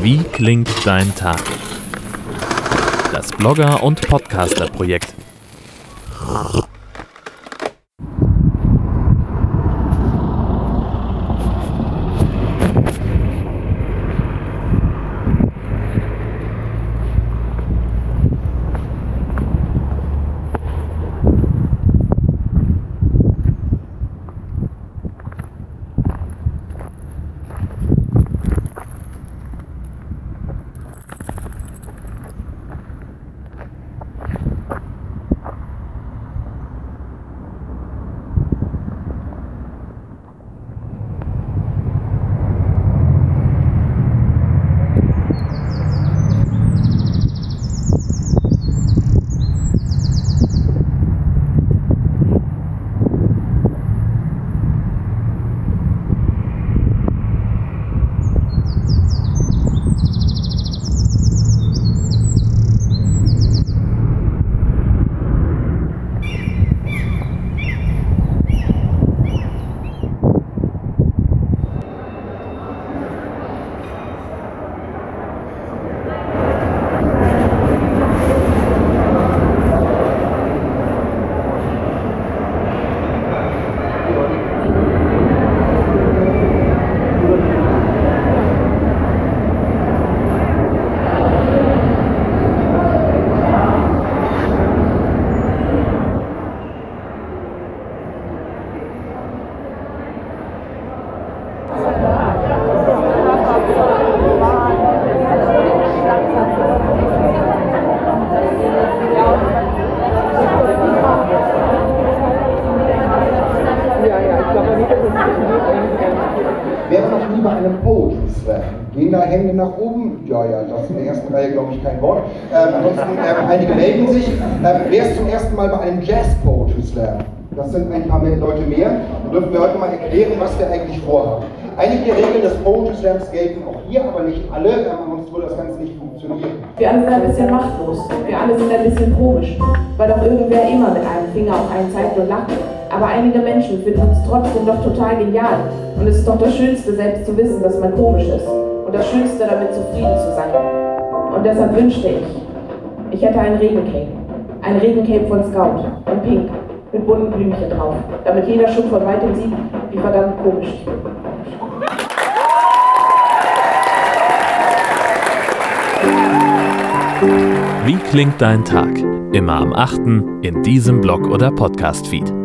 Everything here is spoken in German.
Wie klingt dein Tag? Das Blogger- und Podcaster-Projekt. Wer noch nie bei einem Poetry Slam? Gehen da Hände nach oben? Ja, das ist in der ersten Reihe, glaube ich, kein Wort. Ansonsten, einige melden sich. Wer ist zum ersten Mal bei einem Jazz Poetry Slam? Das sind ein paar Leute mehr. Da dürfen wir heute mal erklären, was wir eigentlich vorhaben. Einige der Regeln des Poetry Slams gelten auch hier, aber nicht alle, sonst würde das Ganze nicht funktionieren. Wir alle sind ein bisschen machtlos. Wir alle sind ein bisschen komisch, weil doch irgendwer immer mit einem Finger auf einen zeigt und lacht. Aber einige Menschen finden uns trotzdem doch total genial. Und es ist doch das Schönste, selbst zu wissen, dass man komisch ist. Und das Schönste, damit zufrieden zu sein. Und deshalb wünschte ich hätte einen Regencape. Ein Regencape von Scout und pink, mit bunten Blümchen drauf. Damit jeder schon von weitem sieht, wie verdammt komisch ich bin. Wie klingt dein Tag? Immer am 8. in diesem Blog- oder Podcast-Feed.